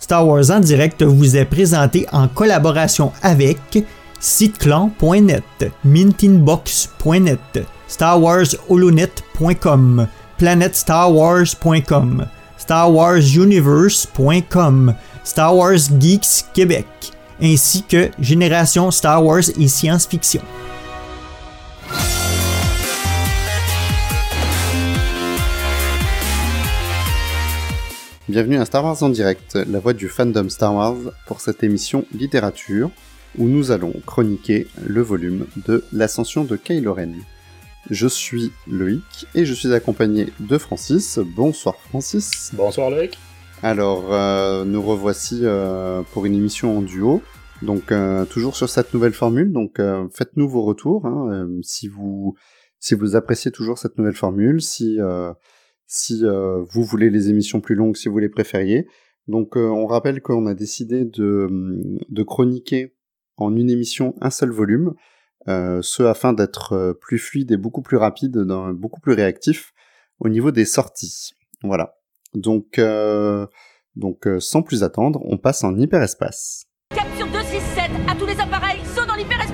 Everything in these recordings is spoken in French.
Star Wars en direct vous est présenté en collaboration avec siteclan.net, mintinbox.net, starwarsholonet.com, planetstarwars.com, starwarsuniverse.com, Star Wars Geeks Québec, ainsi que Génération Star Wars et Science-Fiction. Bienvenue à Star Wars en direct, la voix du fandom Star Wars pour cette émission littérature où nous allons chroniquer le volume de l'ascension de Kylo Ren. Je suis Loïc et je suis accompagné de Francis. Bonsoir Francis. Bonsoir Loïc. Alors, nous revoici pour une émission en duo, donc toujours sur cette nouvelle formule, donc faites-nous vos retours, hein, si vous appréciez toujours cette nouvelle formule, si vous voulez les émissions plus longues, si vous les préfériez. Donc on rappelle qu'on a décidé de chroniquer en une émission un seul volume, ce afin d'être plus fluide et beaucoup plus rapide, beaucoup plus réactif au niveau des sorties. Voilà. Donc sans plus attendre, on passe en hyperespace. Capture 267 à tous les appareils, saut dans l'hyperespace.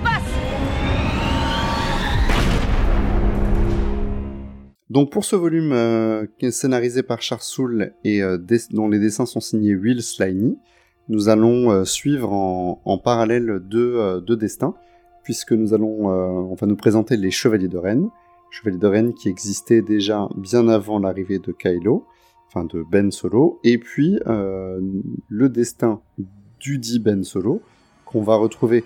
Donc pour ce volume qui est scénarisé par Charles Soule et dont les dessins sont signés Will Slaney, nous allons suivre en parallèle deux destins, puisque nous allons on va nous présenter les Chevaliers de Ren qui existaient déjà bien avant l'arrivée de Kylo, enfin de Ben Solo, et puis le destin du dit Ben Solo qu'on va retrouver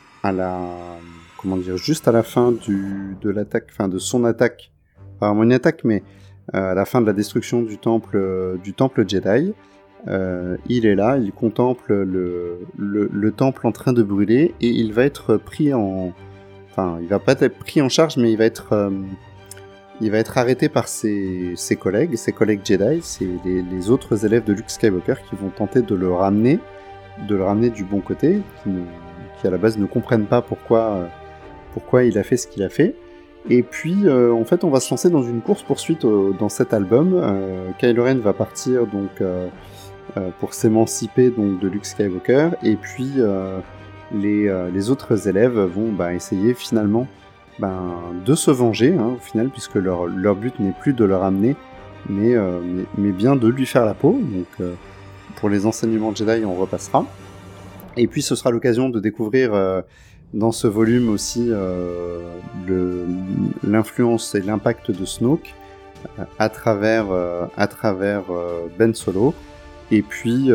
juste à la fin de l'attaque, enfin de son attaque. Pas vraiment une attaque, mais à la fin de la destruction du temple Jedi, il est là, il contemple le temple en train de brûler, et il va être pris il va pas être pris en charge, mais il va être arrêté par ses collègues Jedi, c'est les autres élèves de Luke Skywalker qui vont tenter de le ramener du bon côté, qui à la base ne comprennent pas pourquoi il a fait ce qu'il a fait. Et puis, en fait, on va se lancer dans une course-poursuite dans cet album. Kylo Ren va partir donc pour s'émanciper donc de Luke Skywalker, et puis les autres élèves vont essayer finalement de se venger, hein, au final, puisque leur but n'est plus de le ramener, mais bien de lui faire la peau. Donc, pour les enseignements Jedi, on repassera. Et puis, ce sera l'occasion de découvrir dans ce volume aussi l'influence et l'impact de Snoke à travers Ben Solo. Et puis il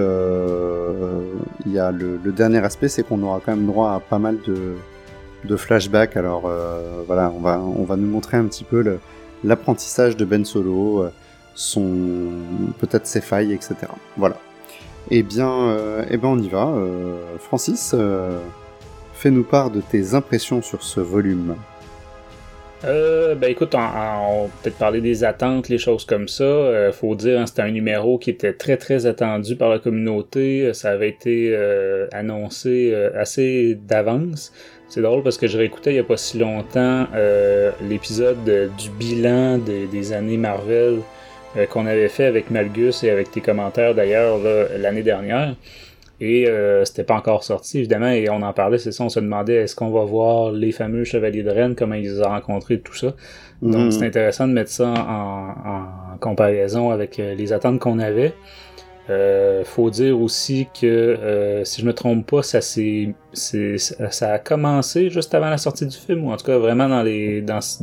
y a le dernier aspect, c'est qu'on aura quand même droit à pas mal de flashbacks. Alors voilà, on va nous montrer un petit peu l'apprentissage de Ben Solo, peut-être ses failles, etc. Voilà. Et bien on y va. Francis, fais-nous part de tes impressions sur ce volume. Écoute, on va peut-être parler des attentes, les choses comme ça. Faut dire, c'était un numéro qui était très très attendu par la communauté. Ça avait été annoncé assez d'avance. C'est drôle parce que je réécoutais il y a pas si longtemps l'épisode du bilan des années Marvel qu'on avait fait avec Malgus et avec tes commentaires d'ailleurs l'année dernière. Et c'était pas encore sorti, évidemment, et on en parlait, c'est ça, on se demandait est-ce qu'on va voir les fameux Chevaliers de Ren, comment ils les ont rencontrés, tout ça. Donc c'est intéressant de mettre ça en comparaison avec les attentes qu'on avait. Faut dire aussi que, si je me trompe pas, ça a commencé juste avant la sortie du film, ou en tout cas vraiment dans les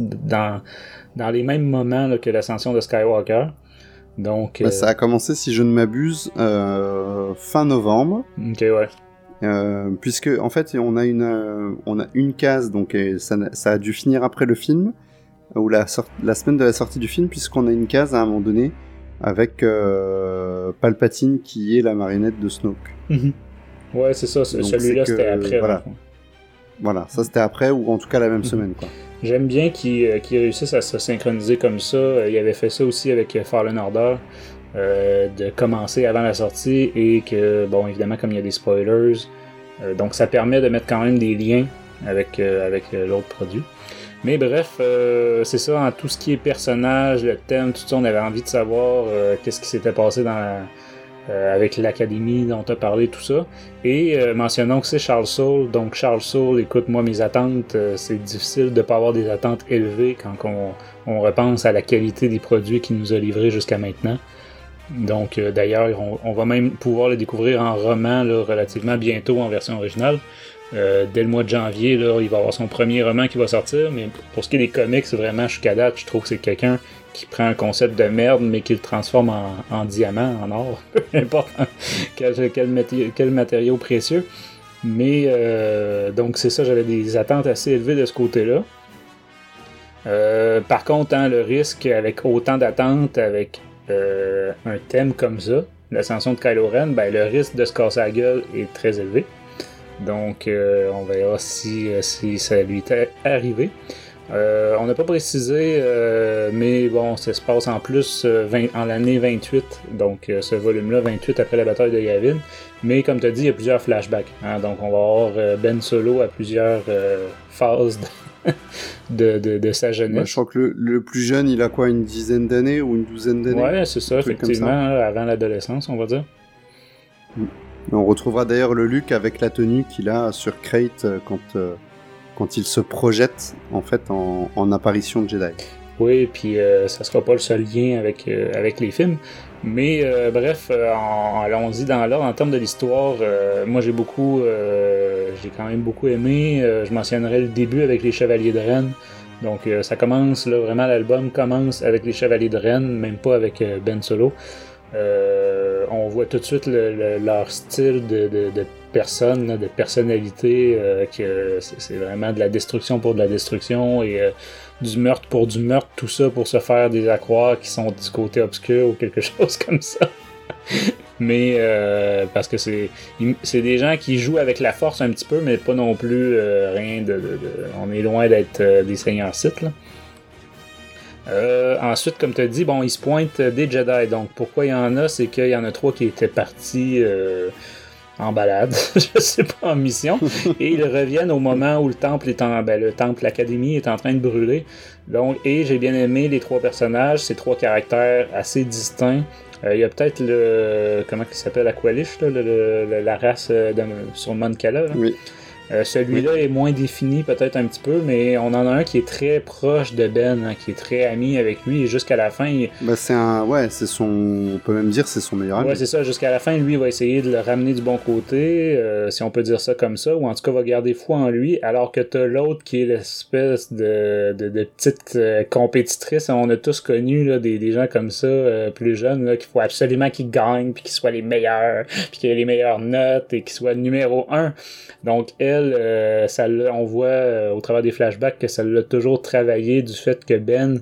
mêmes moments là, que l'ascension de Skywalker. Donc, ça a commencé, si je ne m'abuse, fin novembre. Ok, ouais. Puisque en fait, on a une case, donc ça a dû finir après le film, ou la semaine de la sortie du film, puisqu'on a une case à un moment donné avec Palpatine qui est la marionnette de Snoke. Mm-hmm. Ouais, c'est ça. Celui-là, c'était après. Voilà, ça c'était après, ou en tout cas la même semaine, quoi. J'aime bien qu'ils réussissent à se synchroniser comme ça. Il avait fait ça aussi avec Fallen Order, de commencer avant la sortie, et que, bon, évidemment, comme il y a des spoilers, donc ça permet de mettre quand même des liens avec l'autre produit. Mais bref, c'est ça, en tout ce qui est personnage, le thème, tout ça, on avait envie de savoir qu'est-ce qui s'était passé dans avec l'Académie dont tu as parlé, tout ça. Et mentionnons que c'est Charles Soule. Donc Charles Soule, écoute, moi mes attentes, c'est difficile de ne pas avoir des attentes élevées quand on repense à la qualité des produits qu'il nous a livrés jusqu'à maintenant. Donc d'ailleurs, on va même pouvoir le découvrir en roman là, relativement bientôt en version originale. Dès le mois de janvier, là, il va avoir son premier roman qui va sortir, mais pour ce qui est des comics, vraiment, jusqu'à date, je trouve que c'est quelqu'un qui prend un concept de merde, mais qui le transforme en diamant, en or, peu importe quel matériau précieux. Mais, donc c'est ça, j'avais des attentes assez élevées de ce côté-là. Par contre, hein, le risque avec autant d'attentes, avec un thème comme ça, l'ascension de Kylo Ren, ben, le risque de se casser la gueule est très élevé. Donc, on verra si ça lui est arrivé. On n'a pas précisé, mais bon, ça se passe en plus en l'année 28, donc ce volume-là, 28 après la bataille de Yavin. Mais comme tu as dit, il y a plusieurs flashbacks. Hein, donc, on va avoir Ben Solo à plusieurs phases de sa jeunesse. Bah, je crois que le plus jeune, il a quoi, une dizaine d'années ou une douzaine d'années? Ouais, c'est ça, effectivement, avant l'adolescence, on va dire. On retrouvera d'ailleurs le Luke avec la tenue qu'il a sur Crate quand il se projette en fait en apparition de Jedi. Oui, puis ça sera pas le seul lien avec les films. Mais bref, allons-y dans l'ordre. En termes de l'histoire, moi j'ai quand même beaucoup aimé. Je mentionnerai le début avec les Chevaliers de Ren. Donc ça commence, là, vraiment l'album commence avec les Chevaliers de Ren, même pas avec Ben Solo. On voit tout de suite leur style de personne, là, de personnalité, que c'est vraiment de la destruction pour de la destruction et du meurtre pour du meurtre, tout ça pour se faire des accroire qui sont du côté obscur ou quelque chose comme ça. Mais parce que c'est des gens qui jouent avec la force un petit peu, mais pas non plus rien on est loin d'être des seigneurs Sith, là. Ensuite, comme tu as dit, bon, ils se pointent des Jedi. Donc, pourquoi il y en a, c'est qu'il y en a 3 qui étaient partis en balade, je sais pas, en mission, et ils reviennent au moment où le temple l'Académie est en train de brûler. Donc, et j'ai bien aimé les 3 personnages, ces 3 caractères assez distincts. Il y a peut-être comment il s'appelle, Aqualish, là, la race sur Moncala. Là. Oui. Celui-là est moins défini peut-être un petit peu, mais on en a un qui est très proche de Ben, hein, qui est très ami avec lui, et jusqu'à la fin... on peut même dire c'est son meilleur ami. Ouais, c'est ça, jusqu'à la fin, lui, il va essayer de le ramener du bon côté, si on peut dire ça comme ça, ou en tout cas va garder foi en lui, alors que t'as l'autre qui est l'espèce de petite compétitrice. On a tous connu là, des gens comme ça, plus jeunes, là, qu'il faut absolument qu'ils gagnent, puis qu'ils soient les meilleurs, puis qu'ils aient les meilleures notes, et qu'ils soient numéro 1. Donc, elle, on voit au travers des flashbacks que ça l'a toujours travaillé du fait que Ben,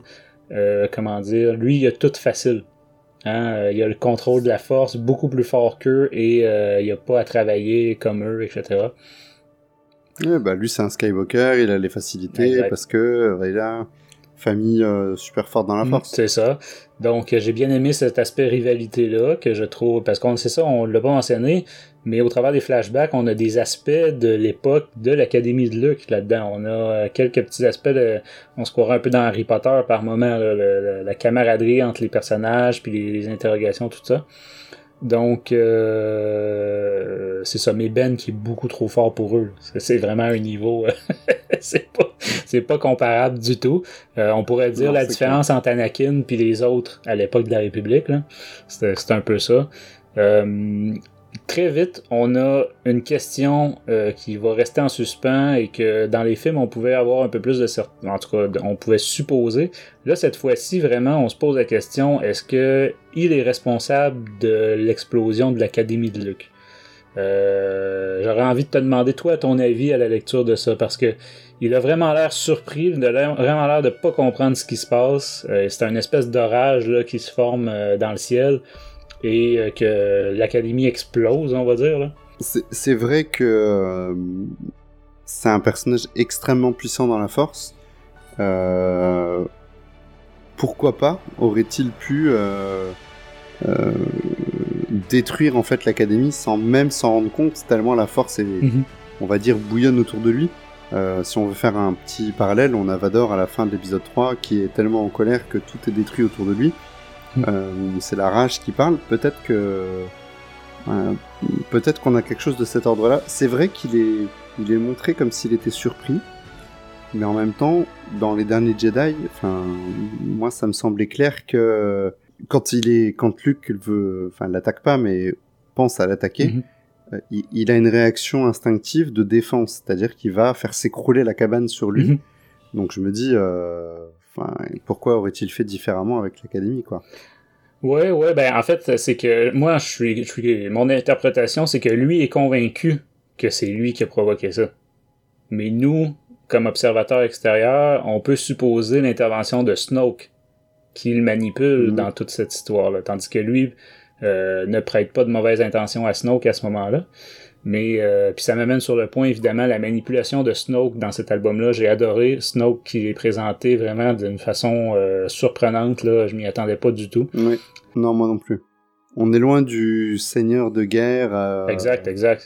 lui, il a tout facile. Hein? Il a le contrôle de la force beaucoup plus fort qu'eux et il a pas à travailler comme eux, etc. Ouais, bah lui, c'est un Skywalker, il a les facilités exact. Parce que il a famille super forte dans la force. C'est ça. Donc, j'ai bien aimé cet aspect rivalité-là, que je trouve, parce qu'on sait ça, on l'a pas mentionné, mais au travers des flashbacks, on a des aspects de l'époque de l'Académie de Luke là-dedans. On a quelques petits aspects on se croirait un peu dans Harry Potter par moment, là, la camaraderie entre les personnages, puis les interrogations, tout ça. Donc, c'est ça, mais Ben qui est beaucoup trop fort pour eux. C'est vraiment un niveau... c'est pas comparable du tout. On pourrait dire la différence entre Anakin puis les autres à l'époque de la République. Là. C'est un peu ça. Très vite, on a une question qui va rester en suspens et que dans les films, on pouvait avoir un peu plus de certitude. En tout cas, on pouvait supposer. Là, cette fois-ci, vraiment, on se pose la question, est-ce que il est responsable de l'explosion de l'Académie de Luke? J'aurais envie de te demander, toi, ton avis à la lecture de ça, parce que il a vraiment l'air surpris, il a vraiment l'air de pas comprendre ce qui se passe. C'est une espèce d'orage là, qui se forme dans le ciel. Et que l'Académie explose, on va dire. Là. C'est vrai que c'est un personnage extrêmement puissant dans la Force. Pourquoi pas aurait-il pu détruire en fait l'Académie sans même s'en rendre compte, tellement la Force est, on va dire, bouillonne autour de lui. Si on veut faire un petit parallèle, on a Vador à la fin de l'épisode 3 qui est tellement en colère que tout est détruit autour de lui. C'est la rage qui parle. Peut-être que Peut-être qu'on a quelque chose de cet ordre-là. C'est vrai qu'il est montré comme s'il était surpris, mais en même temps, dans les derniers Jedi, moi ça me semblait clair que quand Luke l'attaque pas, mais pense à l'attaquer, il a une réaction instinctive de défense, c'est-à-dire qu'il va faire s'écrouler la cabane sur lui. Donc je me dis, pourquoi aurait-il fait différemment avec l'Académie, quoi? Ouais, ben en fait, c'est que moi, mon interprétation, c'est que lui est convaincu que c'est lui qui a provoqué ça. Mais nous, comme observateurs extérieurs, on peut supposer l'intervention de Snoke qui le manipule dans toute cette histoire-là, tandis que lui ne prête pas de mauvaises intentions à Snoke à ce moment-là. Mais puis ça m'amène sur le point, évidemment, la manipulation de Snoke dans cet album-là. J'ai adoré Snoke qui est présenté vraiment d'une façon surprenante. Là, je m'y attendais pas du tout. Oui, non, moi non plus. On est loin du seigneur de guerre. Exact.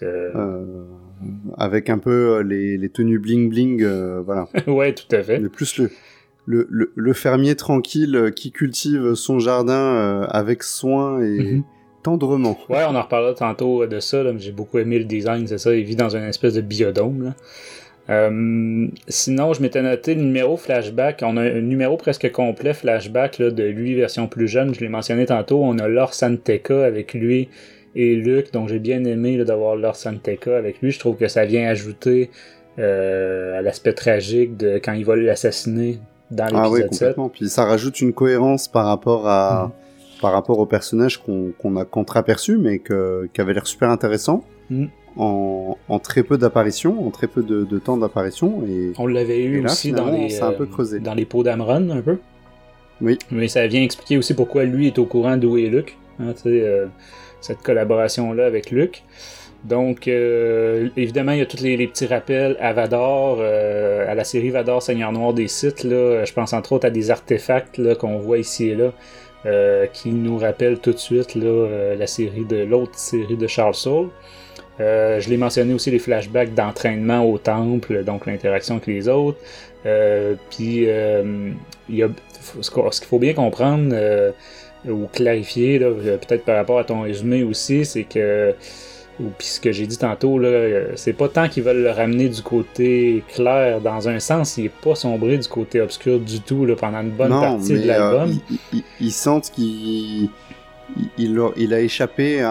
Avec un peu les tenues bling bling, voilà. Ouais, tout à fait. Mais plus le fermier tranquille qui cultive son jardin avec soin et tendrement. Ouais, on en reparlera tantôt de ça, là, mais j'ai beaucoup aimé le design, c'est ça, il vit dans une espèce de biodôme, là. Sinon, je m'étais noté le numéro flashback. On a un numéro presque complet flashback là, de lui, version plus jeune. Je l'ai mentionné tantôt. On a Lor San Tekka avec lui et Luke. Donc, j'ai bien aimé là, d'avoir Lor San Tekka avec lui. Je trouve que ça vient ajouter à l'aspect tragique de quand il va l'assassiner dans l'épisode 7. Ah oui, complètement. Puis ça rajoute une cohérence par rapport au personnage qu'on a qu'entreaperçu, mais qui avait l'air super intéressant. En très peu d'apparitions, en très peu de temps d'apparition. Et on l'avait eu là, aussi dans les pots d'Amron, un peu. Oui. Mais ça vient expliquer aussi pourquoi lui est au courant d'où est Luke. Hein, cette collaboration-là avec Luke. Donc, évidemment, il y a tous les petits rappels à Vador, à la série Vador, Seigneur Noir des Sith. Là, je pense entre autres à des artefacts là, qu'on voit ici et là, qui nous rappellent tout de suite là, l'autre série de Charles Soule. Je l'ai mentionné aussi, les flashbacks d'entraînement au temple, donc l'interaction avec les autres. Puis il y a ce qu'il faut bien comprendre ou clarifier, là, peut-être par rapport à ton résumé aussi, c'est que, puis ce que j'ai dit tantôt, là, c'est pas tant qu'ils veulent le ramener du côté clair, dans un sens, il est pas sombré du côté obscur du tout là, pendant une bonne partie de l'album. Ils sentent qu'il a échappé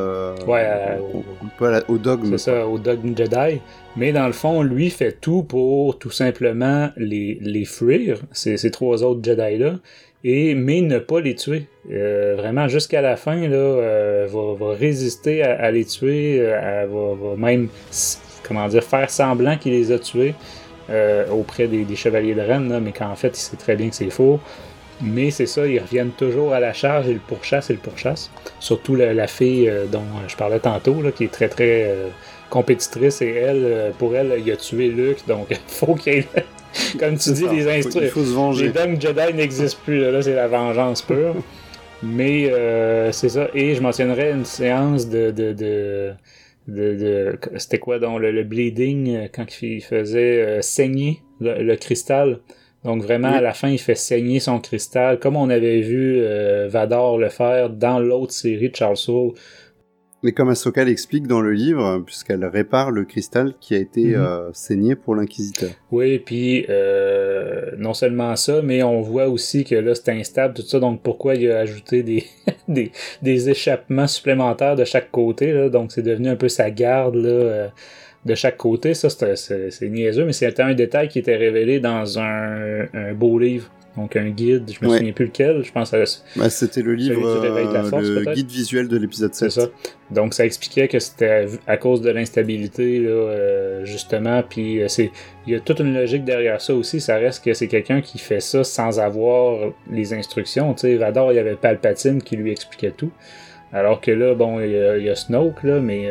au dogme. C'est ça, au dogme Jedi. Mais dans le fond, lui fait tout pour tout simplement les fuir, ces trois autres Jedi-là, mais ne pas les tuer. Vraiment, jusqu'à la fin, là, va résister à les tuer, va même faire semblant qu'il les a tués auprès des chevaliers de Rennes, là, mais qu'en fait, il sait très bien que c'est faux. Mais c'est ça, ils reviennent toujours à la charge et le pourchassent. Surtout la fille dont je parlais tantôt, là, qui est très très compétitrice, et elle, pour elle, il a tué Luke, donc il faut qu'il y ait, comme tu dis, les instructions. Il faut se venger. Les dogmes Jedi n'existent plus, là c'est la vengeance pure. Mais c'est ça, et je mentionnerais une séance de c'était quoi donc le bleeding, quand il faisait saigner le cristal. Donc vraiment, à la fin, il fait saigner son cristal, comme on avait vu Vador le faire dans l'autre série de Charles Soule. Mais comme Ahsoka l'explique dans le livre, puisqu'elle répare le cristal qui a été saigné pour l'Inquisiteur. Oui, puis non seulement ça, mais on voit aussi que là, c'est instable, tout ça, donc pourquoi il a ajouté des échappements supplémentaires de chaque côté, là, donc c'est devenu un peu sa garde, là, de chaque côté. Ça, c'est niaiseux, mais c'était un détail qui était révélé dans un beau livre. Donc un guide, je me souviens plus lequel, je pense à c'était le livre, le guide visuel de l'épisode 7. C'est ça. Donc ça expliquait que c'était à cause de l'instabilité, là, justement, puis il y a toute une logique derrière ça aussi. Ça reste que c'est quelqu'un qui fait ça sans avoir les instructions. Tu sais, Vador, il y avait Palpatine qui lui expliquait tout. Alors que là, bon, il y a Snoke, là, mais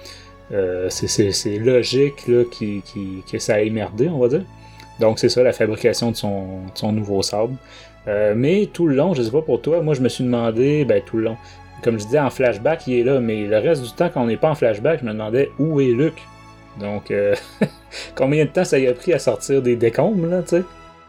c'est logique là, que ça a émerdé, on va dire. Donc c'est ça la fabrication de son nouveau sabre. Mais tout le long, je sais pas pour toi, moi je me suis demandé, tout le long, comme je disais en flashback il est là, mais le reste du temps quand on n'est pas en flashback, je me demandais où est Luke. Donc combien de temps ça y a pris à sortir des décombres là, tu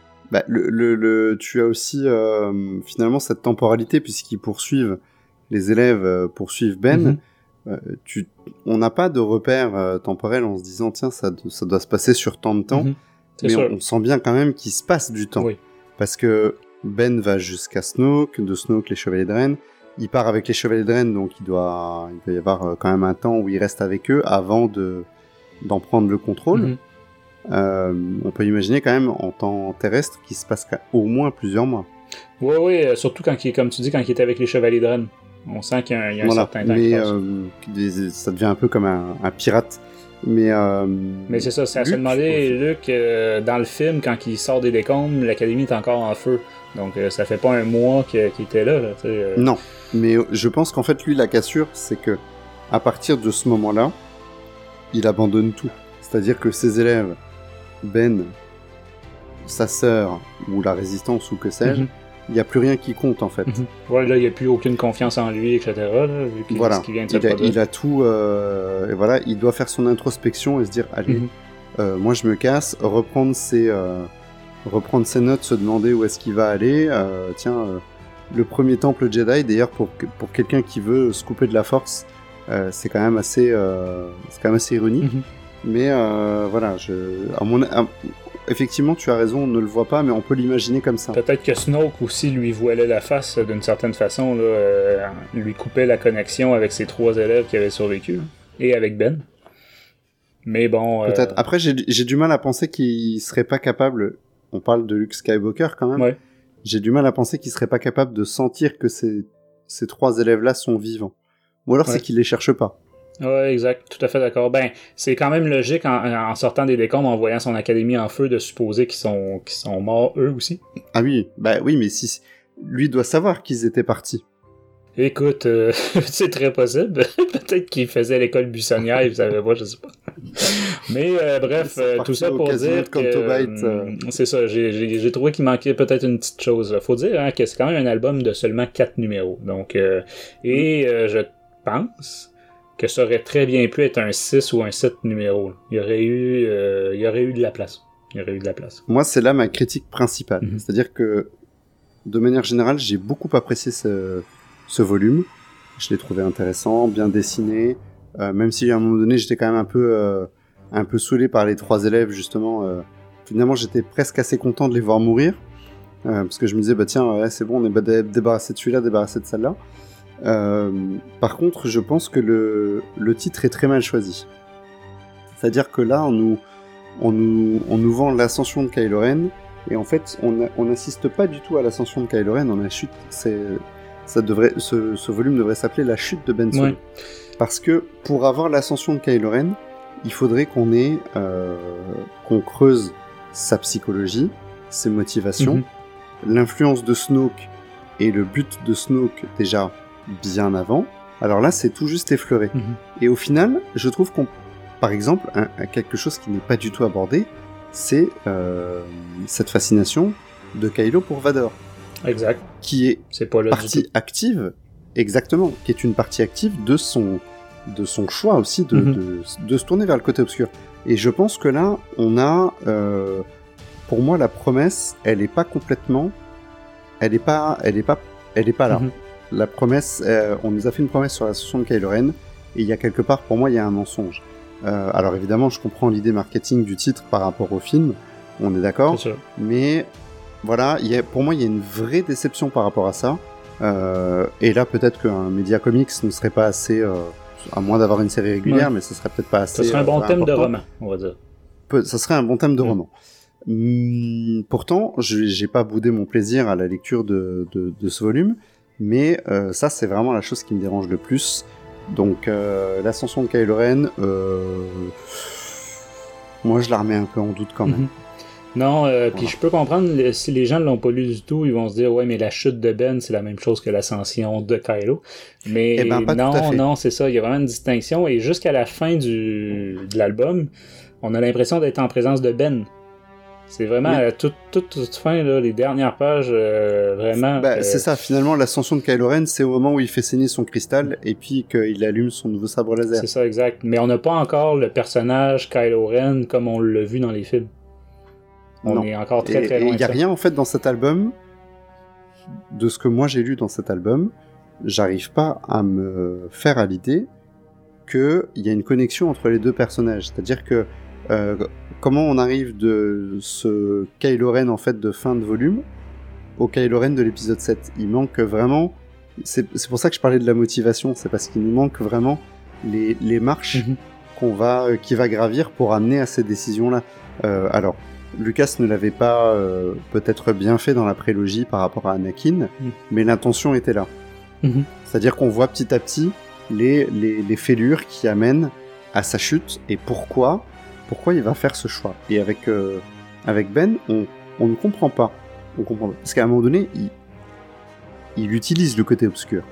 sais? Tu as aussi finalement cette temporalité puisqu'ils poursuivent, les élèves poursuivent Ben. on n'a pas de repère temporel en se disant tiens ça doit se passer sur tant de temps, mais on sent bien quand même qu'il se passe du temps, parce que Ben va jusqu'à Snoke, de Snoke les Chevaliers de Ren, il part avec les Chevaliers de Ren, donc il doit y avoir quand même un temps où il reste avec eux avant d'en prendre le contrôle. On peut imaginer quand même en temps terrestre qu'il se passe au moins plusieurs mois. Oui, surtout comme tu dis, quand il était avec les Chevaliers de Ren. On sent qu'il y a un certain temps qui passe. Ça devient un peu comme un pirate. Mais c'est ça, c'est à se demander, Luke, dans le film, quand il sort des décombres, l'Académie est encore en feu. Donc ça fait pas un mois qu'il était là. Non, mais je pense qu'en fait, lui, la cassure, c'est que à partir de ce moment-là, il abandonne tout. C'est-à-dire que ses élèves, Ben, sa sœur, ou la Résistance, ou que sais-je, il n'y a plus rien qui compte, en fait. Ouais, là, il n'y a plus aucune confiance en lui, etc. Là, vu qu'il, voilà, ce qui vient de se produire. Il a tout... et voilà, il doit faire son introspection et se dire, allez, moi je me casse, reprendre ses notes, se demander où est-ce qu'il va aller. Le premier temple Jedi, d'ailleurs, pour quelqu'un qui veut se couper de la force, c'est quand même assez ironique. Mais voilà, effectivement, tu as raison, on ne le voit pas, mais on peut l'imaginer comme ça. Peut-être que Snoke aussi lui voilait la face d'une certaine façon, là, lui coupait la connexion avec ses 3 élèves qui avaient survécu, et avec Ben. Mais bon... Peut-être. Après, j'ai du mal à penser qu'il serait pas capable... On parle de Luke Skywalker quand même. Ouais. J'ai du mal à penser qu'il serait pas capable de sentir que ces 3 élèves-là sont vivants. Ou alors c'est qu'il les cherche pas. Ouais, exact, tout à fait d'accord. Ben, c'est quand même logique en sortant des décombres, en voyant son académie en feu, de supposer qu'ils sont morts eux aussi. Ah oui, oui, mais si lui doit savoir qu'ils étaient partis. Écoute, c'est très possible. Peut-être qu'il faisait l'école buissonnière, il savait pas, je sais pas. Mais bref, tout ça pour dire que c'est ça. J'ai trouvé qu'il manquait peut-être une petite chose. Faut dire que c'est quand même un album de seulement 4 numéros. Donc, je pense que ça aurait très bien pu être un 6 ou un 7 numéros. Il y aurait eu de la place. Moi, c'est là ma critique principale. C'est-à-dire que, de manière générale, j'ai beaucoup apprécié ce volume. Je l'ai trouvé intéressant, bien dessiné. Même si à un moment donné, j'étais quand même un peu saoulé par les 3 élèves, justement. Finalement, j'étais presque assez content de les voir mourir. Parce que je me disais, c'est bon, on est débarrassé de celui-là, débarrassé de celle-là. Par contre, je pense que le titre est très mal choisi. C'est-à-dire que là, on nous vend l'ascension de Kylo Ren, et en fait, on n'assiste pas du tout à l'ascension de Kylo Ren, on a chute. Ce volume devrait s'appeler la chute de Ben Solo. Ouais. Parce que pour avoir l'ascension de Kylo Ren, il faudrait qu'on creuse sa psychologie, ses motivations, l'influence de Snoke et le but de Snoke déjà bien avant. Alors là, c'est tout juste effleuré. Et au final, je trouve par exemple, quelque chose qui n'est pas du tout abordé, c'est cette fascination de Kylo pour Vador. Exact. Qui est pas partie active, exactement, qui est une partie active de son choix aussi de se tourner vers le côté obscur. Et je pense que là, on a, pour moi, la promesse, elle est pas complètement, elle est pas là. La promesse, on nous a fait une promesse sur l'ascension de Kylo Ren, et il y a quelque part, pour moi, il y a un mensonge. Alors évidemment, je comprends l'idée marketing du titre par rapport au film, on est d'accord, mais voilà, pour moi, il y a une vraie déception par rapport à ça. Et là, peut-être qu'un média comics ne serait pas assez, à moins d'avoir une série régulière, mais ce serait peut-être pas assez. Ce serait un bon thème de roman, on va dire. Ça serait un bon thème de roman. Pourtant, j'ai pas boudé mon plaisir à la lecture de ce volume, mais ça, c'est vraiment la chose qui me dérange le plus. Donc, l'ascension de Kylo Ren, moi, je la remets un peu en doute quand même. Non, puis je peux comprendre, si les gens ne l'ont pas lu du tout, ils vont se dire, ouais, mais la chute de Ben, c'est la même chose que l'ascension de Kylo. Mais non, c'est ça, il y a vraiment une distinction, et jusqu'à la fin de l'album, on a l'impression d'être en présence de Ben. C'est vraiment toute fin, là, les dernières pages, vraiment... C'est ça, finalement, l'ascension de Kylo Ren, c'est au moment où il fait saigner son cristal, et puis qu'il allume son nouveau sabre laser. C'est ça, exact. Mais on n'a pas encore le personnage Kylo Ren comme on l'a vu dans les films. On est encore très très loin. Il n'y a rien en fait dans cet album, de ce que moi j'ai lu dans cet album, j'arrive pas à me faire à l'idée qu'il y a une connexion entre les deux personnages. C'est-à-dire que comment on arrive de ce Kylo Ren en fait de fin de volume au Kylo Ren de l'épisode 7. Il manque vraiment... C'est pour ça que je parlais de la motivation, c'est parce qu'il nous manque vraiment les marches qui va gravir pour amener à ces décisions-là. Alors, Lucas ne l'avait pas peut-être bien fait dans la prélogie par rapport à Anakin, mais l'intention était là. C'est-à-dire qu'on voit petit à petit les fêlures qui amènent à sa chute et pourquoi il va faire ce choix. Et avec Ben, on ne comprend pas. On comprend pas. Parce qu'à un moment donné, il utilise le côté obscur.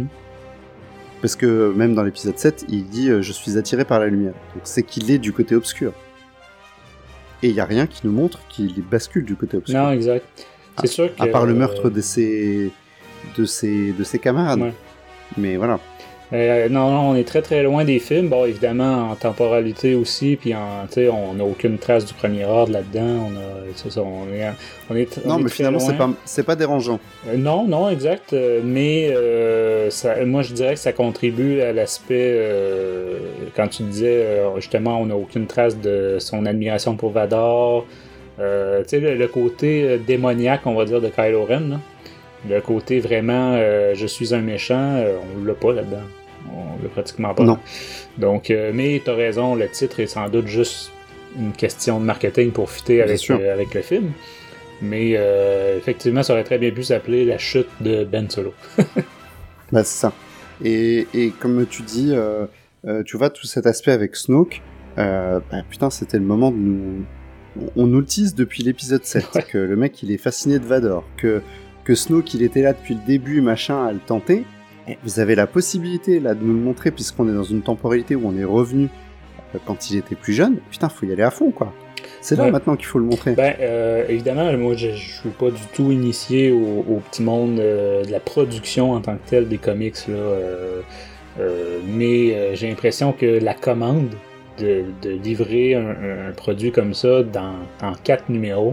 Parce que même dans l'épisode 7, il dit « Je suis attiré par la lumière ». Donc c'est qu'il est du côté obscur. Et il n'y a rien qui nous montre qu'il bascule du côté obscur. Non, exact. C'est sûr que... À part le meurtre de ses camarades. Ouais. Mais voilà. Non, on est très très loin des films. Bon, évidemment, en temporalité aussi, puis on n'a aucune trace du premier ordre là-dedans. Non, mais finalement, c'est pas dérangeant. Non, exact. Mais moi, je dirais que ça contribue à l'aspect, quand tu disais, justement, on n'a aucune trace de son admiration pour Vador. Le côté démoniaque, on va dire, de Kylo Ren, là. Le côté vraiment je suis un méchant, on l'a pas là-dedans. On l'a pratiquement pas. Non. Donc, mais t'as raison, le titre est sans doute juste une question de marketing pour fitter avec le film. Mais effectivement, ça aurait très bien pu s'appeler La chute de Ben Solo. C'est ça. Et comme tu dis, tu vois, tout cet aspect avec Snoke, putain, c'était le moment de nous... On nous le tease depuis l'épisode 7, que le mec, il est fasciné de Vador, que Snoke, il était là depuis le début, machin, à le tenter. Et vous avez la possibilité, là, de nous le montrer, puisqu'on est dans une temporalité où on est revenu quand il était plus jeune. Putain, faut y aller à fond, quoi. C'est là, maintenant, qu'il faut le montrer. Évidemment, moi, je suis pas du tout initié au petit monde de la production en tant que telle des comics, là. Mais j'ai l'impression que la commande de livrer un produit comme ça en 4 numéros...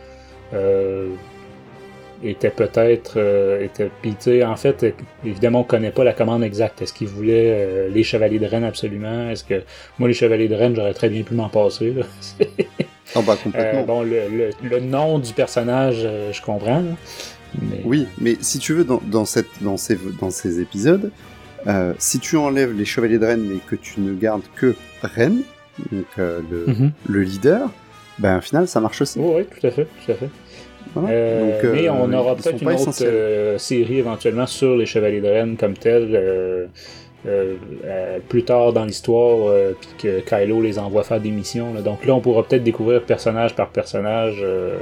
était peut-être... Puis, tu sais, en fait, évidemment, on connaît pas la commande exacte. Est-ce qu'ils voulaient les Chevaliers de Rennes absolument? Est-ce que... Moi, les Chevaliers de Rennes, j'aurais très bien pu m'en passer, là. Complètement. Le nom du personnage, je comprends, là. Mais... Oui, mais si tu veux, dans ces épisodes, si tu enlèves les Chevaliers de Rennes, mais que tu ne gardes que Rennes, donc le leader, au final, ça marche aussi. Oui, tout à fait. Voilà. Mais on aura peut-être une autre série éventuellement sur les Chevaliers de Rennes comme tel plus tard dans l'histoire, puis que Kylo les envoie faire des missions. Là. Donc là, on pourra peut-être découvrir personnage par personnage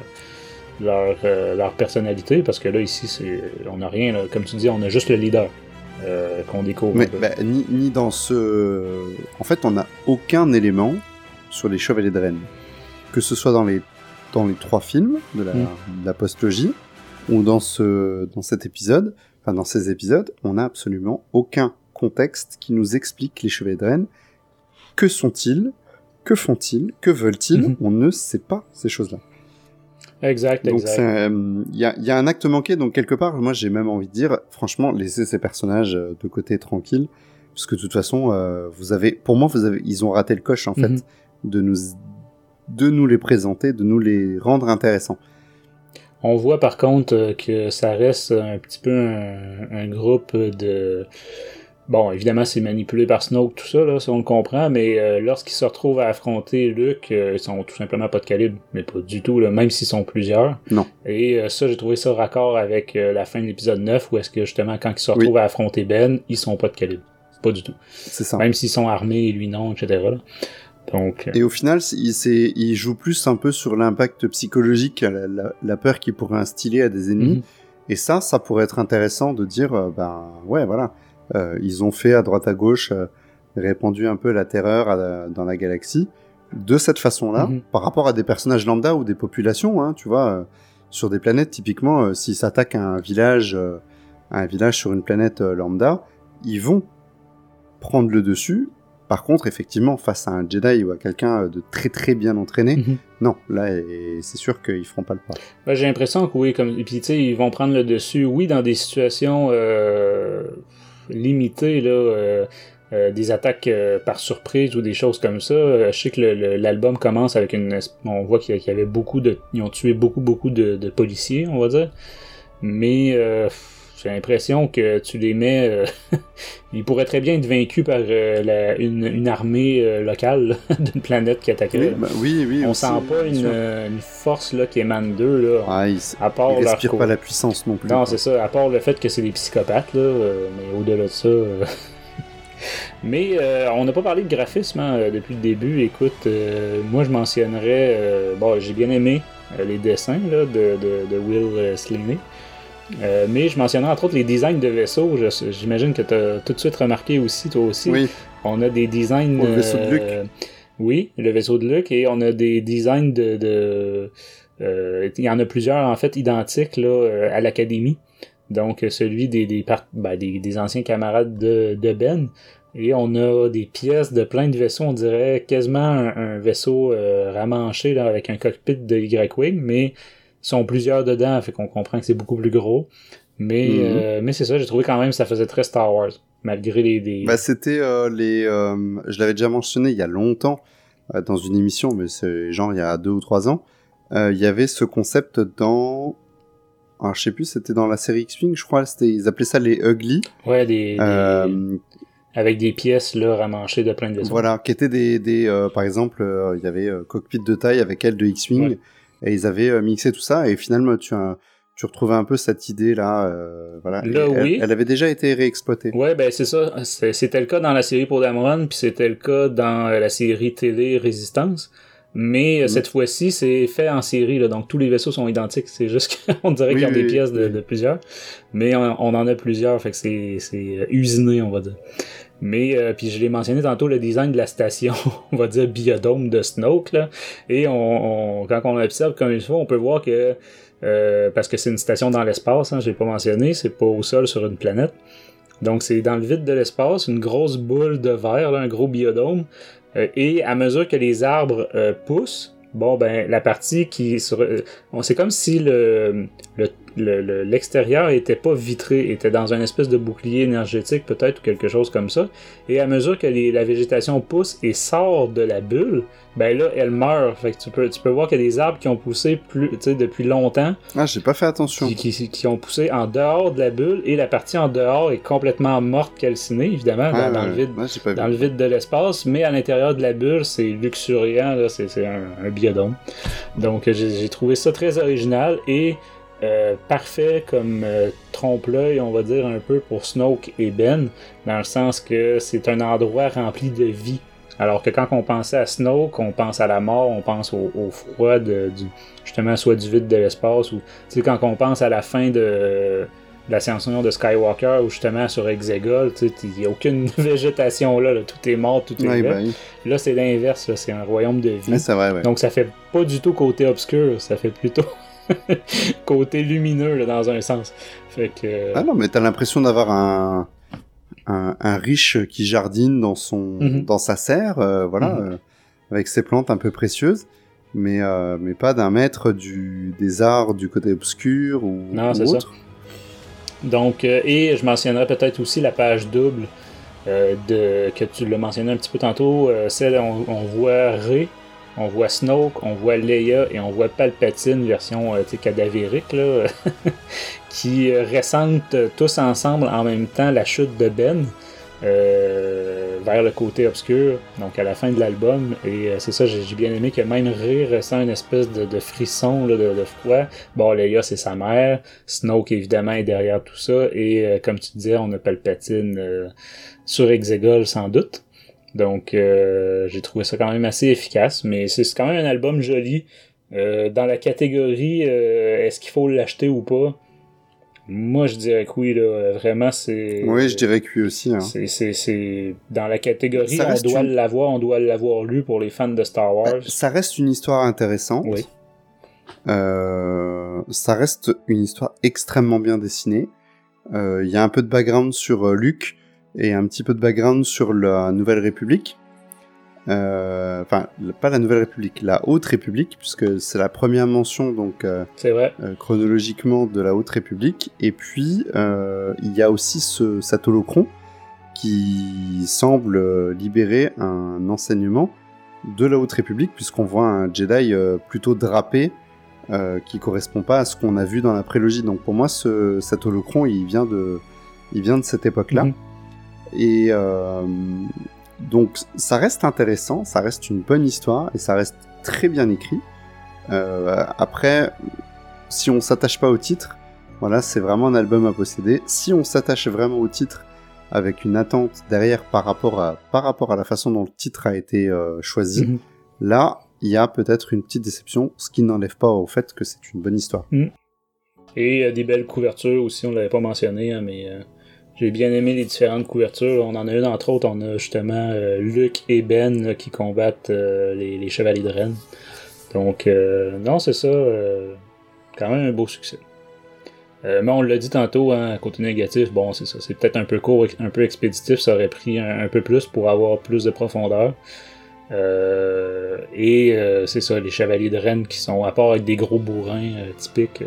leur personnalité, parce que là, ici, on n'a rien. Là. Comme tu dis, on a juste le leader qu'on découvre. Mais ni dans ce... En fait, on n'a aucun élément sur les Chevaliers de Rennes. Que ce soit dans les 3 films de la postlogie, ou dans cet épisode, enfin dans ces épisodes, on n'a absolument aucun contexte qui nous explique les Chevaliers de Rennes. Que sont-ils? Que font-ils? Que veulent-ils? On ne sait pas ces choses-là. Exact. Donc il y a un acte manqué, donc quelque part, moi j'ai même envie de dire, franchement, laissez ces personnages de côté tranquille, parce que de toute façon, ils ont raté le coche en fait, de nous les présenter, de nous les rendre intéressants. On voit par contre que ça reste un petit peu un groupe de... Bon, évidemment, c'est manipulé par Snoke, tout ça, là, ça on le comprend, mais lorsqu'ils se retrouvent à affronter Luke, ils sont tout simplement pas de calibre, mais pas du tout, là, même s'ils sont plusieurs. Non. Et ça, j'ai trouvé ça raccord avec la fin de l'épisode 9, où est-ce que justement, quand ils se retrouvent à affronter Ben, ils sont pas de calibre. Pas du tout. C'est ça. Même s'ils sont armés et lui non, etc. Là. Donc, et au final, il joue plus un peu sur l'impact psychologique, la peur qu'il pourrait instiller à des ennemis. Et ça pourrait être intéressant de dire, ouais, voilà, ils ont fait à droite à gauche, répandu un peu la terreur dans la galaxie, de cette façon-là, par rapport à des personnages lambda ou des populations, hein, tu vois, sur des planètes, typiquement, s'ils s'attaquent à un village sur une planète lambda, ils vont prendre le dessus. Par contre, effectivement, face à un Jedi ou à quelqu'un de très très bien entraîné, non, là, c'est sûr qu'ils feront pas le pas. J'ai l'impression que oui, puis tu sais, ils vont prendre le dessus, oui, dans des situations limitées, là. des attaques par surprise ou des choses comme ça. Je sais que l'album commence avec on voit qu'il y avait ils ont tué beaucoup de policiers, on va dire. Mais j'ai l'impression que tu les mets... ils pourraient très bien être vaincus par une armée locale d'une planète qui attaquerait. Oui. On sent pas une force là, qui émane d'eux. Là, à part ils respirent pas la puissance non plus. Non, c'est ça. À part le fait que c'est des psychopathes. Là, mais au-delà de ça... Mais on n'a pas parlé de graphisme depuis le début. Écoute, moi je mentionnerais... j'ai bien aimé les dessins là, de Will Slaney. Mais je mentionnerai entre autres les designs de vaisseaux. J'imagine que tu as tout de suite remarqué aussi, toi aussi. Oui. On a des designs... le vaisseau de Luke. Oui, le vaisseau de Luke. Et on a des designs il y en a plusieurs, en fait, identiques là, à l'Académie. Donc, celui des anciens camarades de Ben. Et on a des pièces de plein de vaisseaux, on dirait quasiment un vaisseau ramanché là, avec un cockpit de Y-Wing, mais ils sont plusieurs dedans, fait qu'on comprend que c'est beaucoup plus gros. Mais c'est ça, j'ai trouvé quand même que ça faisait très Star Wars, malgré les... c'était je l'avais déjà mentionné il y a longtemps, dans une émission, mais c'est genre il y a 2 ou 3 ans, il y avait ce concept dans... Alors, je sais plus, c'était dans la série X-Wing, je crois, ils appelaient ça les Ugly. Ouais, avec des pièces là ramanchées de plein de vaisseaux. Voilà, qui étaient par exemple, il y avait cockpit de taille avec aile de X-Wing, et ils avaient mixé tout ça, et finalement tu retrouvais un peu cette idée là, voilà. Là, elle avait déjà été réexploitée. Ouais, ben c'est ça. C'était le cas dans la série pour Dameron, puis c'était le cas dans la série télé Résistance. Mais cette fois-ci, c'est fait en série, là, donc tous les vaisseaux sont identiques. C'est juste qu'on dirait qu'ils ont des pièces de plusieurs. Mais on en a plusieurs, fait que c'est usiné, on va dire. Mais puis je l'ai mentionné tantôt, le design de la station, on va dire biodôme de Snoke, là. Et quand on observe comme il faut, on peut voir que parce que c'est une station dans l'espace, j'ai pas mentionné, c'est pas au sol sur une planète. Donc c'est dans le vide de l'espace, une grosse boule de verre, là, un gros biodôme. Et à mesure que les arbres poussent, la partie c'est comme si l'extérieur était pas vitré, était dans un espèce de bouclier énergétique peut-être ou quelque chose comme ça. Et à mesure que la végétation pousse et sort de la bulle, là elle meurt. Fait que tu peux voir qu'il y a des arbres qui ont poussé depuis longtemps. Ah, j'ai pas fait attention. Qui ont poussé en dehors de la bulle, et la partie en dehors est complètement morte, calcinée évidemment dans le vide, dans le vide de l'espace. Mais à l'intérieur de la bulle, c'est luxuriant là, c'est un biodôme. Donc j'ai trouvé ça très original et parfait comme trompe-l'œil, on va dire, un peu pour Snoke et Ben, dans le sens que c'est un endroit rempli de vie. Alors que quand on pensait à Snoke, on pense à la mort, on pense au froid justement, soit du vide de l'espace, ou quand on pense à la fin de l'ascension de Skywalker, ou justement sur Exegol, il n'y a aucune végétation là, tout est mort, tout est là. Là, c'est l'inverse, là, c'est un royaume de vie. Ouais, c'est vrai, ouais. Donc ça fait pas du tout côté obscur, ça fait plutôt côté lumineux là, dans un sens. Fait que... Ah non, mais t'as l'impression d'avoir un riche qui jardine dans sa serre, avec ses plantes un peu précieuses, mais pas d'un maître des arts du côté obscur ou c'est autre. Ça. Donc, et je mentionnerai peut-être aussi la page double que tu l'as mentionné un petit peu tantôt, celle où on voit Rey, on voit Snoke, on voit Leia et on voit Palpatine, version cadavérique, là, qui ressentent tous ensemble en même temps la chute de Ben vers le côté obscur, donc à la fin de l'album. Et c'est ça, j'ai bien aimé que même Rey ressent une espèce de frisson là, de froid. Leia, c'est sa mère. Snoke, évidemment, est derrière tout ça. Et comme tu disais, on a Palpatine sur Exegol, sans doute. Donc, j'ai trouvé ça quand même assez efficace, mais c'est quand même un album joli. Dans la catégorie est-ce qu'il faut l'acheter ou pas? Moi, je dirais que oui, là. Vraiment, c'est... Oui, je dirais que oui aussi. Hein. C'est dans la catégorie, on doit l'avoir lu pour les fans de Star Wars. Ça reste une histoire intéressante. Oui. Ça reste une histoire extrêmement bien dessinée. Il y a un peu de background sur Luke, et un petit peu de background sur la Nouvelle République. Enfin, pas la Nouvelle République, la Haute République, puisque c'est la première mention, donc c'est vrai. Chronologiquement, de la Haute République. Et puis, il y a aussi cet holocron qui semble libérer un enseignement de la Haute République, puisqu'on voit un Jedi plutôt drapé, qui correspond pas à ce qu'on a vu dans la prélogie. Donc pour moi, cet holocron, il vient de cette époque-là. Et donc ça reste intéressant, ça reste une bonne histoire, et ça reste très bien écrit. Après, si on s'attache pas au titre, voilà, c'est vraiment un album à posséder. Si on s'attache vraiment au titre, avec une attente derrière par rapport à la façon dont le titre a été choisi, là, il y a peut-être une petite déception, ce qui n'enlève pas au fait que c'est une bonne histoire. Et des belles couvertures aussi, on l'avait pas mentionné, hein, mais j'ai bien aimé les différentes couvertures. On en a une, entre autres, on a justement Luke et Ben là, qui combattent les Chevaliers de Rennes. Donc, non, c'est ça, quand même un beau succès. Mais on l'a dit tantôt, hein, côté négatif, bon, c'est ça, c'est peut-être un peu court, un peu expéditif, ça aurait pris un peu plus pour avoir plus de profondeur. C'est ça, les Chevaliers de Rennes qui sont, à part avec des gros bourrins typiques.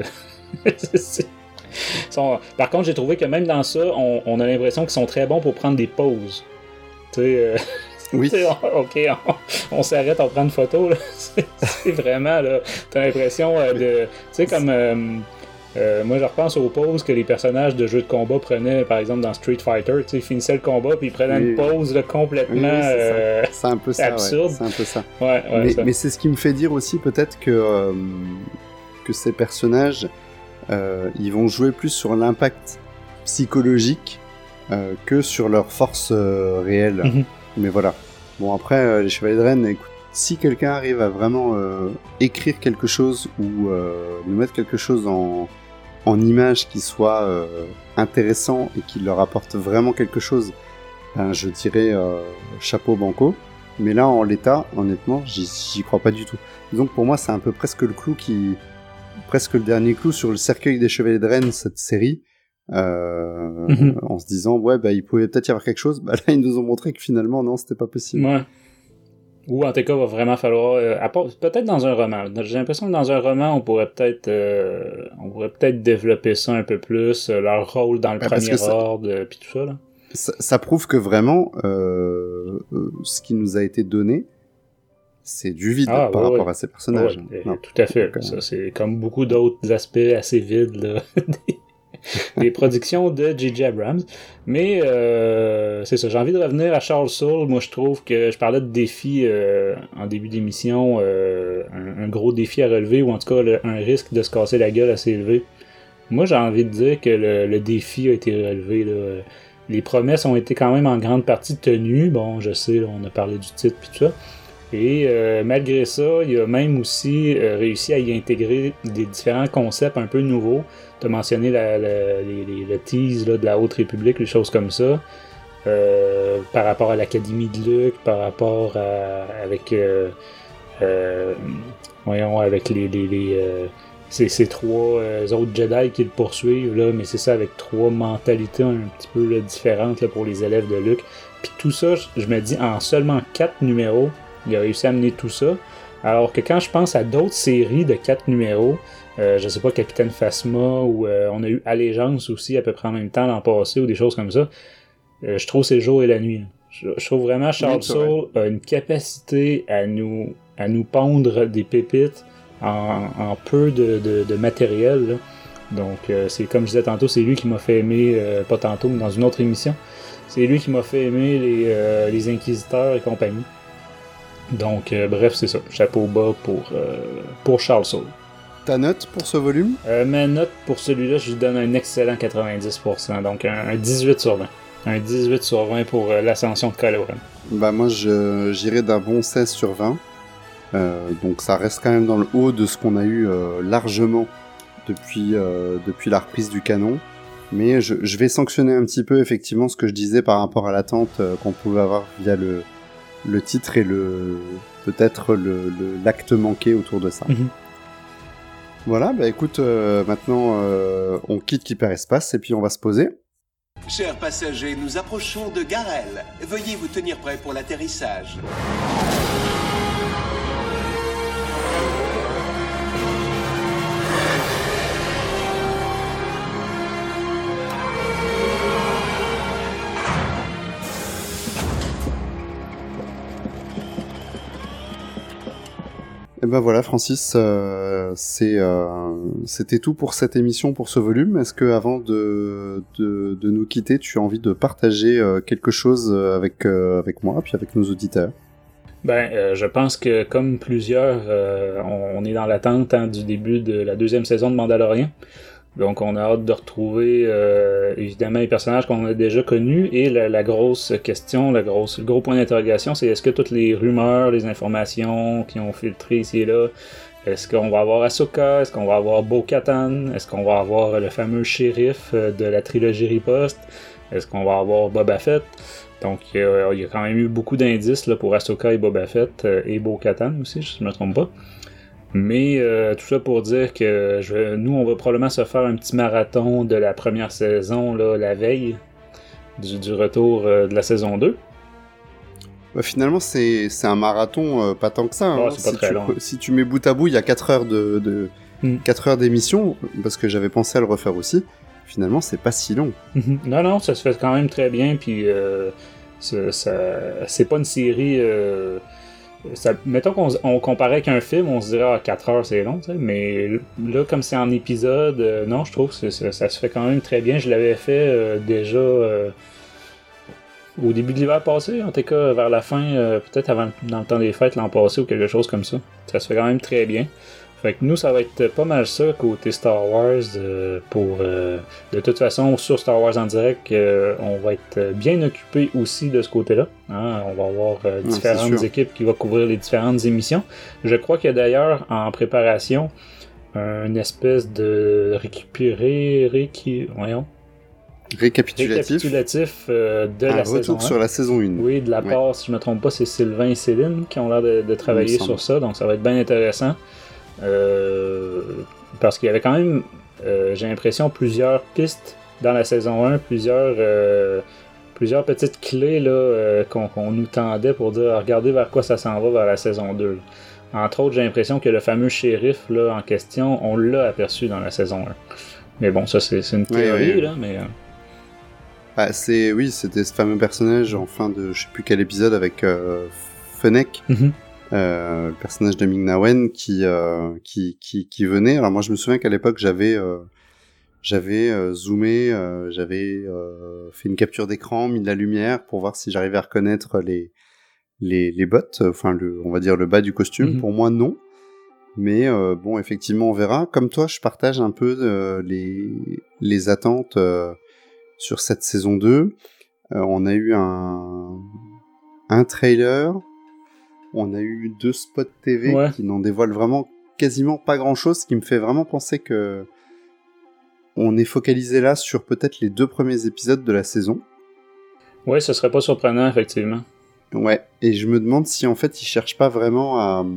Par contre, j'ai trouvé que même dans ça, on a l'impression qu'ils sont très bons pour prendre des pauses. Tu sais, oui. Ok, on s'arrête, on prend une photo. Là. C'est vraiment, là, t'as l'impression de... Tu sais, comme... moi, je repense aux pauses que les personnages de jeux de combat prenaient, par exemple, dans Street Fighter. Tu sais, ils finissaient le combat, puis ils prenaient une pause là, complètement c'est un peu ça, absurde. Ouais. C'est un peu ça. Ouais, mais c'est ce qui me fait dire aussi, peut-être, que ces personnages, ils vont jouer plus sur l'impact psychologique que sur leur force réelle. Mais voilà. Bon, après, les Chevaliers de Rennes, écoute, si quelqu'un arrive à vraiment écrire quelque chose ou nous mettre quelque chose en image qui soit intéressant et qui leur apporte vraiment quelque chose, ben, je dirais chapeau banco. Mais là, en l'état, honnêtement, j'y crois pas du tout. Donc pour moi, c'est un peu presque le dernier clou sur le cercueil des Chevaliers de Rennes, cette série, en se disant, ouais, bah, il pouvait peut-être y avoir quelque chose. Bah là, ils nous ont montré que finalement, non, c'était pas possible. Ouais. Ou en tout cas, va vraiment falloir... peut-être dans un roman. J'ai l'impression que dans un roman, on pourrait peut-être développer ça un peu plus, leur rôle dans le premier ordre, puis tout ça. Là. Ça prouve que vraiment, ce qui nous a été donné, c'est du vide par rapport à ces personnages. Tout à fait. Ça, c'est comme beaucoup d'autres aspects assez vides là, des productions de J.J. Abrams. Mais c'est ça, j'ai envie de revenir à Charles Soule. Moi, je trouve que je parlais de défi en début d'émission, un gros défi à relever, ou en tout cas un risque de se casser la gueule assez élevé. Moi, j'ai envie de dire que le défi a été relevé. Là. Les promesses ont été quand même en grande partie tenues. Bon, je sais, là, on a parlé du titre et tout ça. Et malgré ça, il a même aussi réussi à y intégrer des différents concepts un peu nouveaux. Tu as mentionné le tease là, de la Haute République, les choses comme ça. Par rapport à l'Académie de Luke, par rapport avec ces trois autres Jedi qui le poursuivent, là, mais c'est ça, avec trois mentalités un petit peu là, différentes là, pour les élèves de Luke. Puis tout ça, je me dis, en seulement 4 numéros, il a réussi à amener tout ça. Alors que quand je pense à d'autres séries de 4 numéros, je sais pas, Capitaine Phasma, ou on a eu Allégeance aussi à peu près en même temps l'an passé, ou des choses comme ça, je trouve c'est le jour et la nuit. Je trouve vraiment Charles Soule a une capacité à nous pondre des pépites en peu de matériel. Là. Donc, c'est comme je disais tantôt, c'est lui qui m'a fait aimer, pas tantôt, mais dans une autre émission, c'est lui qui m'a fait aimer les Inquisiteurs et compagnie. Donc, bref, c'est ça. Chapeau bas pour Charles Soule. Ta note pour ce volume? Ma note pour celui-là, je lui donne un excellent 90%, donc un 18 sur 20. Un 18 sur 20 pour l'ascension de Kylo Ren. Bah moi, j'irais d'un bon 16 sur 20. Donc ça reste quand même dans le haut de ce qu'on a eu largement depuis la reprise du canon. Mais je vais sanctionner un petit peu effectivement ce que je disais par rapport à l'attente qu'on pouvait avoir via le titre et peut-être l'acte manqué autour de ça. Voilà, bah écoute, maintenant on quitte l'hyperespace et puis on va se poser. Chers passagers, nous approchons de Garel. Veuillez vous tenir prêts pour l'atterrissage. Et ben voilà, Francis, c'était tout pour cette émission, pour ce volume. Est-ce que avant de nous quitter, tu as envie de partager quelque chose avec moi, puis avec nos auditeurs? Je pense que comme plusieurs, on est dans l'attente du début de la 2e saison de Mandalorian. Donc on a hâte de retrouver évidemment les personnages qu'on a déjà connus, et la grosse question, le gros point d'interrogation, c'est est-ce que toutes les rumeurs, les informations qui ont filtré ici et là, est-ce qu'on va avoir Ahsoka, est-ce qu'on va avoir Bo-Katan, est-ce qu'on va avoir le fameux shérif de la trilogie Riposte, est-ce qu'on va avoir Boba Fett? Donc il y a quand même eu beaucoup d'indices là, pour Ahsoka et Boba Fett, et Bo-Katan aussi, si je ne me trompe pas. Mais tout ça pour dire que nous, on va probablement se faire un petit marathon de la première saison là, la veille du retour de la saison 2. Bah, finalement, c'est un marathon pas tant que ça. Hein. C'est pas très long. Si tu mets bout à bout, il y a 4 heures 4 heures d'émission, parce que j'avais pensé à le refaire aussi. Finalement, c'est pas si long. Non, ça se fait quand même très bien. Puis c'est pas une série... mettons qu'on comparait avec un film, on se dirait 4 heures c'est long, mais là, comme c'est en épisode, non, je trouve que ça se fait quand même très bien. Je l'avais fait déjà au début de l'hiver passé, en tout cas vers la fin, peut-être dans le temps des fêtes l'an passé ou quelque chose comme ça. Ça se fait quand même très bien. Fait que nous, ça va être pas mal ça côté Star Wars. De toute façon, sur Star Wars en direct, on va être bien occupé aussi de ce côté-là. Hein? On va avoir différentes équipes qui vont couvrir les différentes émissions. Je crois qu'il y a d'ailleurs en préparation une espèce de récapitulatif de la saison 1. Retour sur la saison 1. Oui, de la part, si je ne me trompe pas, c'est Sylvain et Céline qui ont l'air de travailler sur ça, donc ça va être bien intéressant. Parce qu'il y avait quand même, j'ai l'impression, plusieurs pistes dans la saison 1, plusieurs petites clés là, qu'on nous tendait pour dire regardez vers quoi ça s'en va vers la saison 2. Entre autres, j'ai l'impression que le fameux shérif là, en question, on l'a aperçu dans la saison 1. Mais bon, ça c'est une théorie, là, mais... c'était ce fameux personnage en fin de je sais plus quel épisode avec Fennec. Le personnage de Ming-Na Wen qui venait. Alors moi je me souviens qu'à l'époque j'avais zoomé, j'avais fait une capture d'écran, mis de la lumière pour voir si j'arrivais à reconnaître les bottes, enfin on va dire le bas du costume. Pour moi non, mais bon effectivement on verra. Comme toi je partage un peu les attentes sur cette saison 2. On a eu un trailer. On a eu 2 spots TV qui n'en dévoilent vraiment quasiment pas grand-chose, ce qui me fait vraiment penser que on est focalisé là sur peut-être les 2 premiers épisodes de la saison. Ouais, ce serait pas surprenant, effectivement. Ouais, et je me demande si en fait ils cherchent pas vraiment à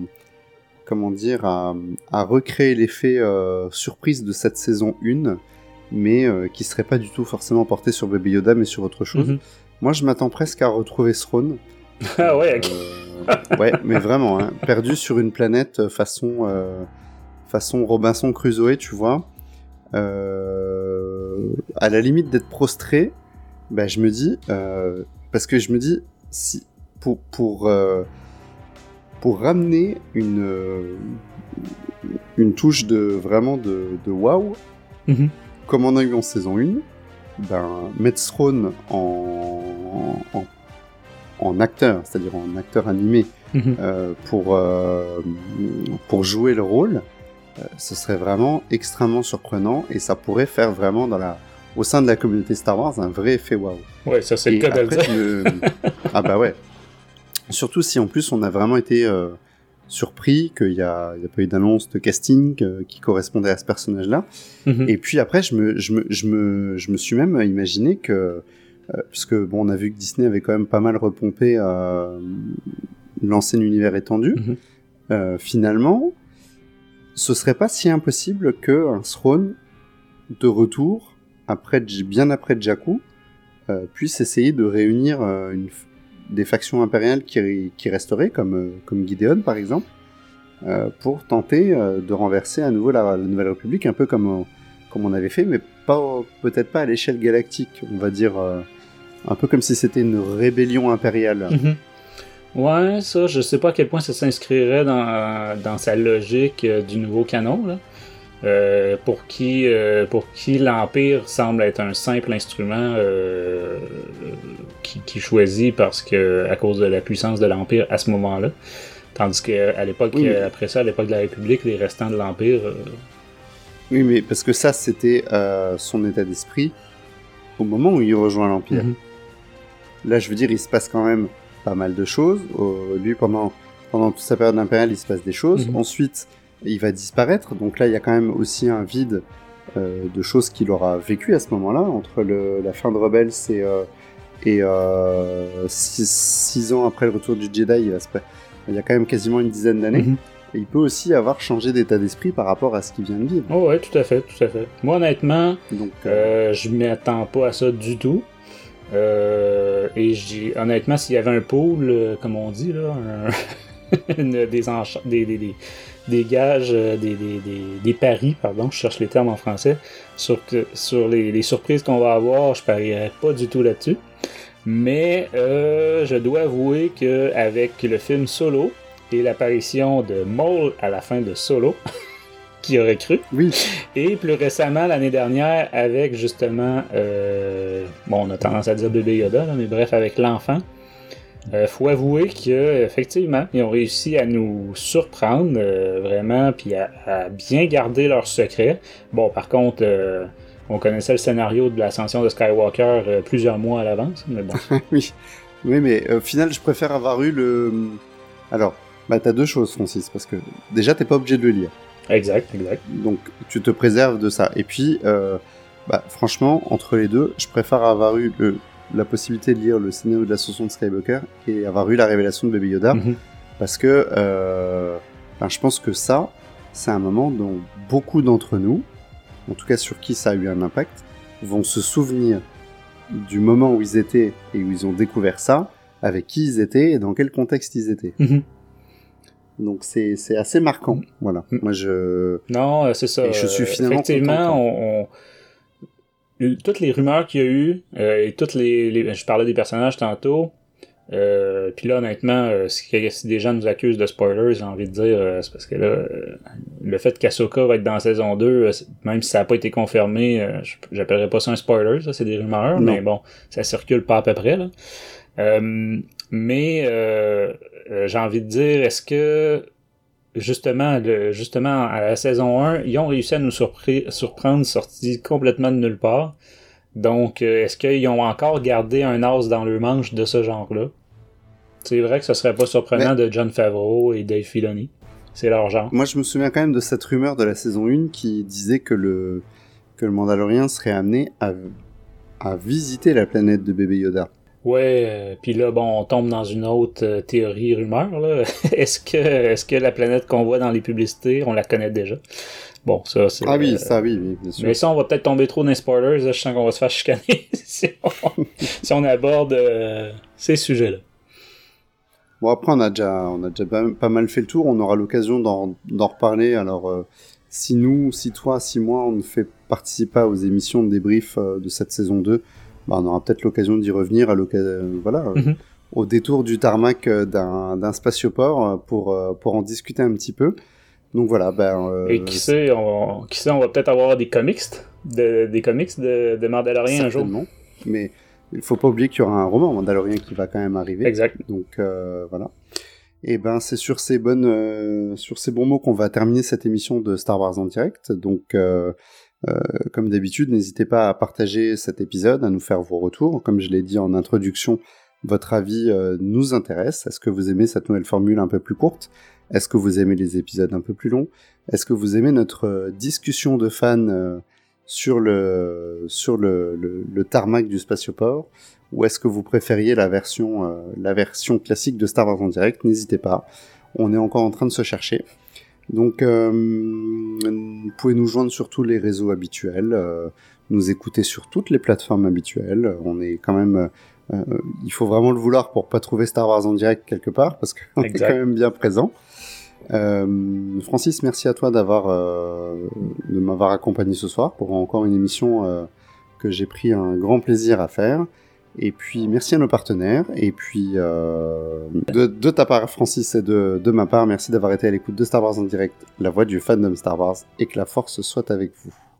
recréer l'effet surprise de cette saison 1, mais qui serait pas du tout forcément porté sur Baby Yoda, mais sur autre chose. Moi, je m'attends presque à retrouver Thrawn. Ah ouais, ok. Ouais, mais vraiment, hein, perdu sur une planète façon Robinson Crusoe, tu vois. À la limite d'être prostré, je me dis, parce que je me dis, si pour ramener une touche de waouh, comme on a eu en saison 1, mettre Thrawn en acteur, c'est-à-dire en acteur animé, pour jouer le rôle, ce serait vraiment extrêmement surprenant, et ça pourrait faire vraiment au sein de la communauté Star Wars un vrai effet waouh. Ouais, ça c'est le cas de le dire. Ah bah ouais. Surtout si en plus on a vraiment été surpris qu'il y a pas eu d'annonce de casting qui correspondait à ce personnage-là. Et puis après je me suis même imaginé que puisque bon, on a vu que Disney avait quand même pas mal repompé l'ancien univers étendu. Finalement, ce serait pas si impossible qu'un Thrawn de retour, bien après Jakku, puisse essayer de réunir des factions impériales qui resteraient, comme Gideon par exemple, pour tenter de renverser à nouveau la Nouvelle République, un peu comme on avait fait, mais peut-être pas à l'échelle galactique, on va dire... un peu comme si c'était une rébellion impériale. Ouais, ça, je sais pas à quel point ça s'inscrirait dans sa logique du nouveau canon, là. Pour qui l'Empire semble être un simple instrument qui choisit parce que à cause de la puissance de l'Empire à ce moment-là. Tandis qu'à l'époque, après ça, à l'époque de la République, les restants de l'Empire... Oui, mais parce que ça, c'était son état d'esprit au moment où il rejoint l'Empire. Là, je veux dire, il se passe quand même pas mal de choses. Lui, pendant toute sa période impériale, il se passe des choses. Ensuite, il va disparaître. Donc là, il y a quand même aussi un vide de choses qu'il aura vécu à ce moment-là, entre la fin de Rebels et 6 ans après le retour du Jedi. Il y a quand même quasiment une dizaine d'années. Et il peut aussi avoir changé d'état d'esprit par rapport à ce qu'il vient de vivre. Oh ouais, tout à fait. Moi, honnêtement, je m'attends pas à ça du tout. Et je dis, honnêtement, s'il y avait un pool, comme on dit, là, des gages, des paris, pardon, je cherche les termes en français, sur les surprises qu'on va avoir, je parierais pas du tout là-dessus. Mais je dois avouer qu'avec le film Solo et l'apparition de Maul à la fin de Solo, qui aurait cru, et plus récemment l'année dernière avec justement, on a tendance à dire bébé Yoda, là, mais bref, avec l'enfant, faut avouer qu'effectivement, ils ont réussi à nous surprendre vraiment, puis à bien garder leur secret. Bon, par contre... on connaissait le scénario de l'ascension de Skywalker plusieurs mois à l'avance, mais bon. Oui, mais au final, je préfère avoir eu le... Alors, t'as deux choses, Francis, parce que déjà, t'es pas obligé de le lire. Exact. Donc, tu te préserves de ça. Et puis, franchement, entre les deux, je préfère avoir eu la possibilité de lire le scénario de l'ascension de Skywalker et avoir eu la révélation de Baby Yoda, parce que je pense que ça, c'est un moment dont beaucoup d'entre nous, en tout cas sur qui ça a eu un impact, vont se souvenir du moment où ils étaient et où ils ont découvert ça, avec qui ils étaient et dans quel contexte ils étaient. Donc c'est assez marquant, voilà. Moi Non, c'est ça. Et je suis finalement effectivement, toutes les rumeurs qu'il y a eu et toutes je parlais des personnages tantôt. Puis là, honnêtement, si des gens nous accusent de spoilers, j'ai envie de dire, c'est parce que là, le fait qu'Ahsoka va être dans la saison 2, même si ça n'a pas été confirmé, j'appellerais pas ça un spoiler, ça c'est des rumeurs, mais bon, ça circule pas à peu près, là. Mais j'ai envie de dire, est-ce que justement à la saison 1, ils ont réussi à nous surprendre, sortis complètement de nulle part. Donc, est-ce qu'ils ont encore gardé un as dans le manche de ce genre-là? C'est vrai que ce serait pas surprenant de Jon Favreau et Dave Filoni. C'est leur genre. Moi, je me souviens quand même de cette rumeur de la saison 1 qui disait que le Mandalorien serait amené à visiter la planète de bébé Yoda. Ouais, puis là, bon, on tombe dans une autre théorie rumeur, là. Est-ce que la planète qu'on voit dans les publicités, on la connaît déjà? Bon, ça, c'est... Ah oui, ça, oui, bien sûr. Mais ça, on va peut-être tomber trop dans les spoilers, là, je sens qu'on va se faire chicaner si on aborde ces sujets-là. Bon, après, on a déjà pas mal fait le tour, on aura l'occasion d'en reparler, alors... Si toi, si moi, on ne fait participer pas aux émissions de débrief de cette saison 2, on aura peut-être l'occasion d'y revenir au détour du tarmac d'un spatioport pour en discuter un petit peu. Donc voilà. Et qui sait, on va peut-être avoir des comics de Mandalorian un jour. Mais il faut pas oublier qu'il y aura un roman Mandalorian qui va quand même arriver. Exact. Donc voilà. Et c'est sur ces bons mots qu'on va terminer cette émission de Star Wars en direct. Donc, comme d'habitude, n'hésitez pas à partager cet épisode, à nous faire vos retours. Comme je l'ai dit en introduction, votre avis nous intéresse. Est-ce que vous aimez cette nouvelle formule un peu plus courte? Est-ce que vous aimez les épisodes un peu plus longs? Est-ce que vous aimez notre discussion de fans sur le tarmac du spatioport? Ou est-ce que vous préfériez la version classique de Star Wars en direct? N'hésitez pas, on est encore en train de se chercher. Donc, vous pouvez nous joindre sur tous les réseaux habituels, nous écouter sur toutes les plateformes habituelles. On est quand même... il faut vraiment le vouloir pour pas trouver Star Wars en direct quelque part, parce qu'on est quand même bien présent. Francis, merci à toi de m'avoir accompagné ce soir pour encore une émission que j'ai pris un grand plaisir à faire. Et puis, merci à nos partenaires. Et puis, de ta part, Francis, et de ma part, merci d'avoir été à l'écoute de Star Wars en direct, la voix du fandom Star Wars, et que la force soit avec vous.